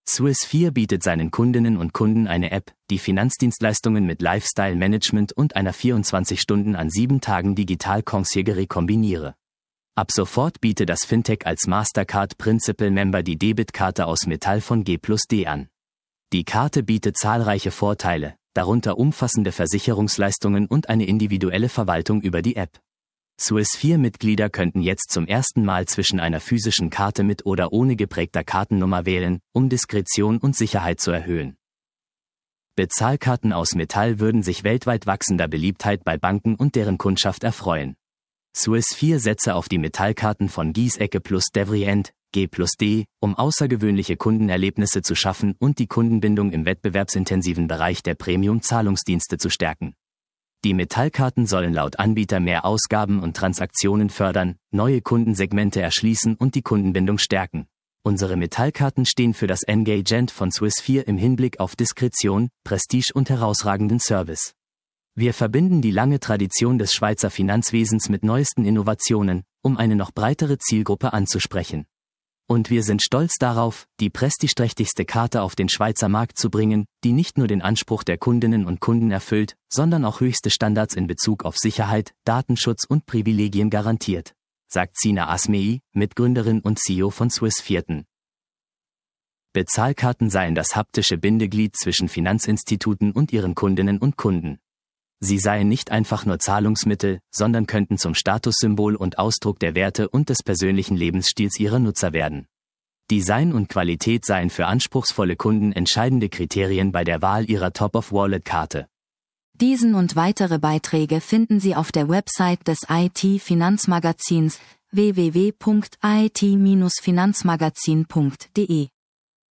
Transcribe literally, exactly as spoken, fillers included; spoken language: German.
Swiss vier bietet seinen Kundinnen und Kunden eine App, die Finanzdienstleistungen mit Lifestyle-Management und einer vierundzwanzig Stunden an sieben Tagen Digital-Conciergerie kombiniere. Ab sofort bietet das Fintech als Mastercard Principal Member die Debitkarte aus Metall von G plus D an. Die Karte bietet zahlreiche Vorteile, darunter umfassende Versicherungsleistungen und eine individuelle Verwaltung über die App. Swiss vier Mitglieder könnten jetzt zum ersten Mal zwischen einer physischen Karte mit oder ohne geprägter Kartennummer wählen, um Diskretion und Sicherheit zu erhöhen. Bezahlkarten aus Metall würden sich weltweit wachsender Beliebtheit bei Banken und deren Kundschaft erfreuen. Swiss vier setze auf die Metallkarten von Giesecke plus Devrient, G plus D, um außergewöhnliche Kundenerlebnisse zu schaffen und die Kundenbindung im wettbewerbsintensiven Bereich der Premium-Zahlungsdienste zu stärken. Die Metallkarten sollen laut Anbieter mehr Ausgaben und Transaktionen fördern, neue Kundensegmente erschließen und die Kundenbindung stärken. Unsere Metallkarten stehen für das Engagement von Swiss vier im Hinblick auf Diskretion, Prestige und herausragenden Service. Wir verbinden die lange Tradition des Schweizer Finanzwesens mit neuesten Innovationen, um eine noch breitere Zielgruppe anzusprechen. Und wir sind stolz darauf, die prestigeträchtigste Karte auf den Schweizer Markt zu bringen, die nicht nur den Anspruch der Kundinnen und Kunden erfüllt, sondern auch höchste Standards in Bezug auf Sicherheit, Datenschutz und Privilegien garantiert, sagt Sina Asmei, Mitgründerin und C E O von Swiss vier. Bezahlkarten seien das haptische Bindeglied zwischen Finanzinstituten und ihren Kundinnen und Kunden. Sie seien nicht einfach nur Zahlungsmittel, sondern könnten zum Statussymbol und Ausdruck der Werte und des persönlichen Lebensstils ihrer Nutzer werden. Design und Qualität seien für anspruchsvolle Kunden entscheidende Kriterien bei der Wahl ihrer Top-of-Wallet-Karte. Diesen und weitere Beiträge finden Sie auf der Website des I T-Finanzmagazins w w w punkt i t Bindestrich finanzmagazin punkt d e.